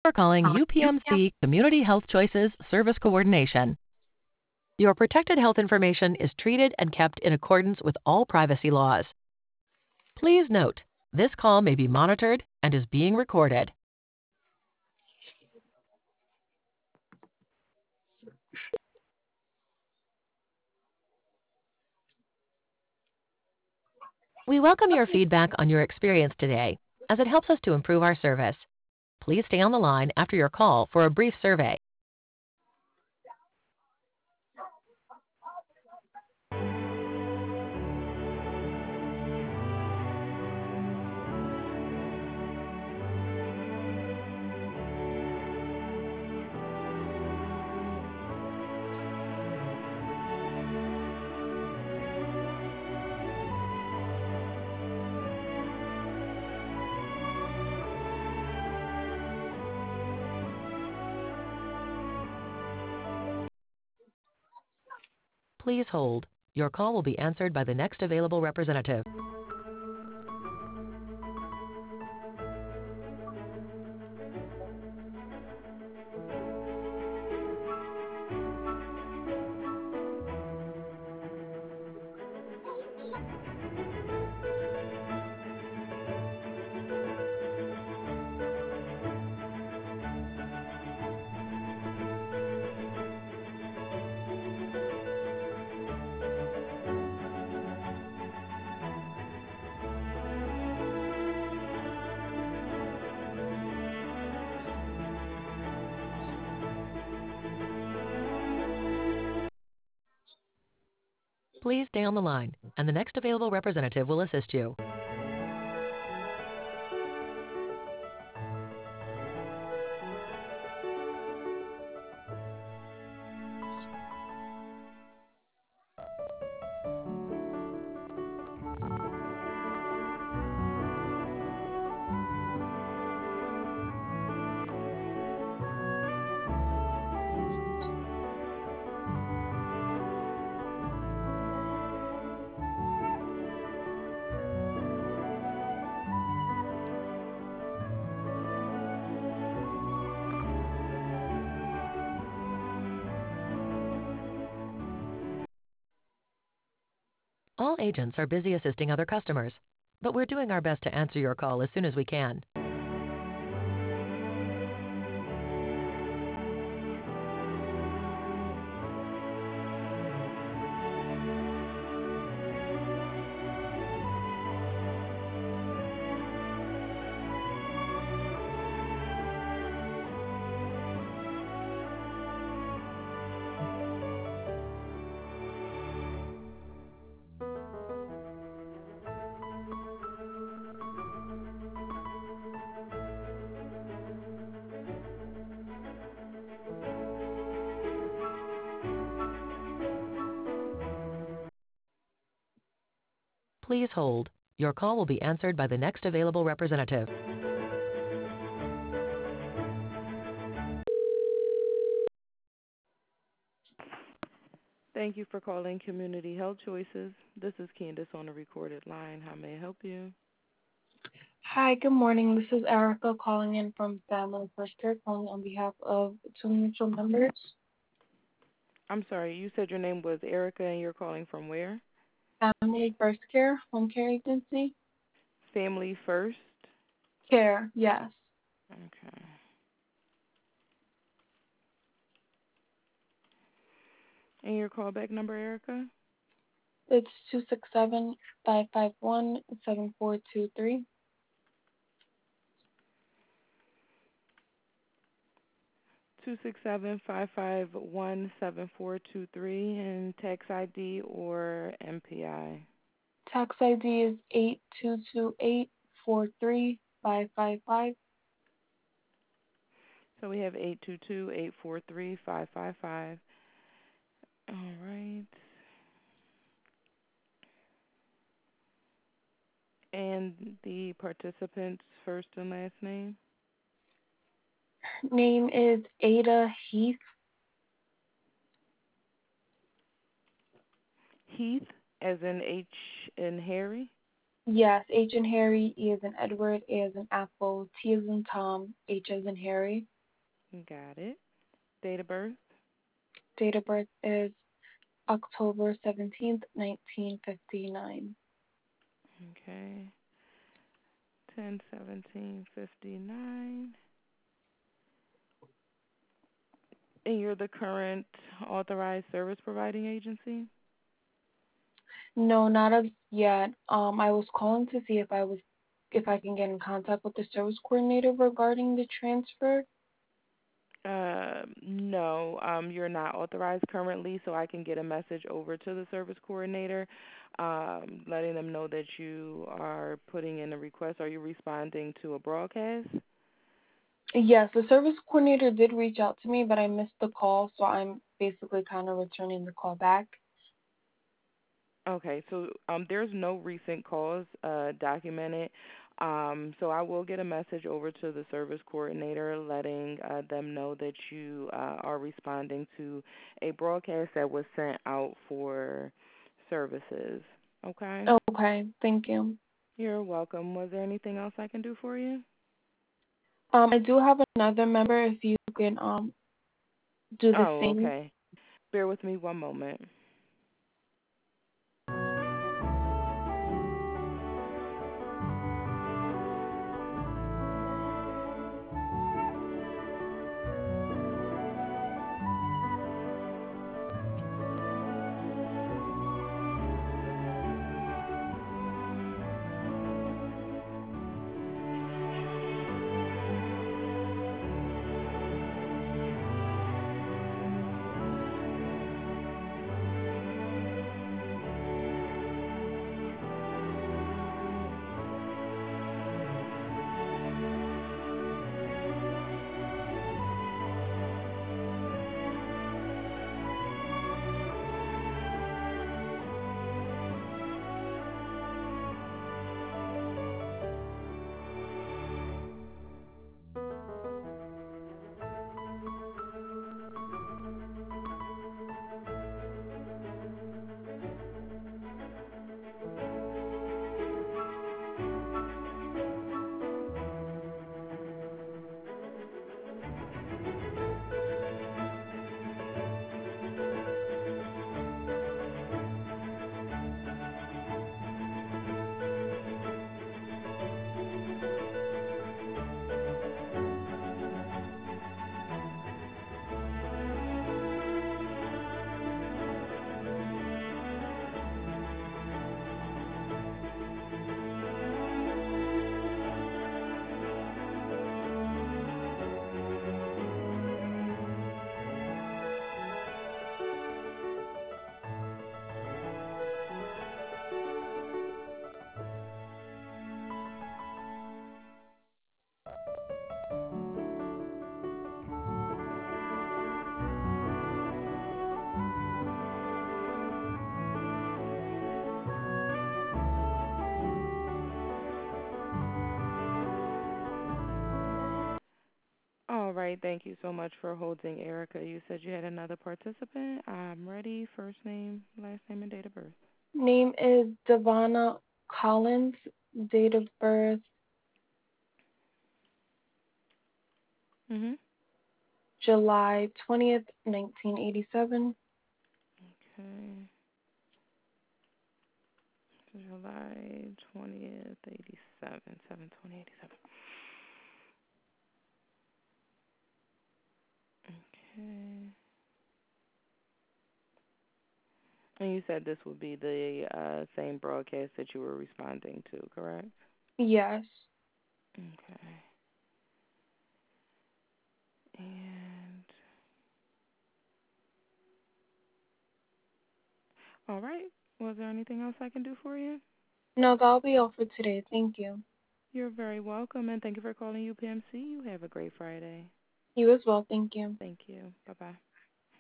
for calling UPMC Community Health Choices Service Coordination. Your protected health information is treated and kept in accordance with all privacy laws. Please note, this call may be monitored and is being recorded. We welcome your feedback on your experience today, as it helps us to improve our service. Please stay on the line after your call for a brief survey. Please hold. Your call will be answered by the next available representative. Please stay on the line, and the next available representative will assist you. All agents are busy assisting other customers, but we're doing our best to answer your call as soon as we can. Please hold. Your call will be answered by the next available representative. Thank you for calling Community Health Choices. This is Candace on a recorded line. How may I help you? Hi, good morning. This is Erica calling in from Family First Care, calling on behalf of two mutual members. I'm sorry, you said your name was Erica and you're calling from where? Family First Care, home care agency. Family First? Care, yes. Okay. And your callback number, Erica? It's 267-551-7423. 267-551-7423 and tax ID or MPI. Tax ID is 822843555. So we have 822-843-555. All right. And the participant's first and last name? Name is Ada Heath. Heath, as in H in Harry? Yes, H in Harry, E as in Edward, A as in Apple, T as in Tom, H as in Harry. Got it. Date of birth? Date of birth is October 17th, 1959. Okay. 10/17/59. And you're the current authorized service providing agency? No, not as yet. I was calling to see if I can get in contact with the service coordinator regarding the transfer. No, you're not authorized currently, so I can get a message over to the service coordinator, letting them know that you are putting in a request. Are you responding to a broadcast? Yes, the service coordinator did reach out to me, but I missed the call, so I'm basically kind of returning the call back. Okay, so there's no recent calls documented. So I will get a message over to the service coordinator letting them know that you are responding to a broadcast that was sent out for services. Okay? Okay, thank you. You're welcome. Was there anything else I can do for you? I do have another member if you can do the Oh, same. okay. Bear with me one moment. All right, thank you so much for holding, Erica. You said you had another participant. I'm ready. First name, last name, and date of birth. Name is Devonna Collins. Date of birth Mhm. July 20th, 1987. Okay. July 20th, 87, 7/20/87. Okay. And you said this would be the same broadcast that you were responding to, correct? Yes. Okay. And all right. Was there anything else I can do for you? No, that'll be all for today. Thank you. You're very welcome, and thank you for calling UPMC. You have a great Friday. You as well. Thank you. Thank you. Bye bye.